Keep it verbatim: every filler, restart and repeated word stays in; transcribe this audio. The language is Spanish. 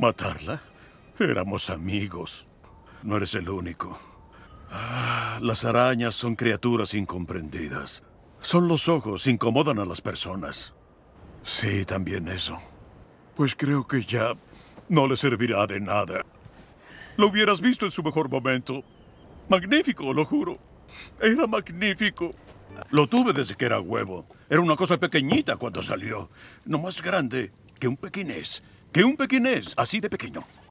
¿Matarla? Éramos amigos. No eres el único. Ah, las arañas son criaturas incomprendidas. Son los ojos, incomodan a las personas. Sí, también eso. Pues creo que ya no le servirá de nada. Lo hubieras visto en su mejor momento. Magnífico, lo juro. Era magnífico. Lo tuve desde que era huevo. Era una cosa pequeñita cuando salió. No más grande que un pequinés. Que un pequinés, así de pequeño.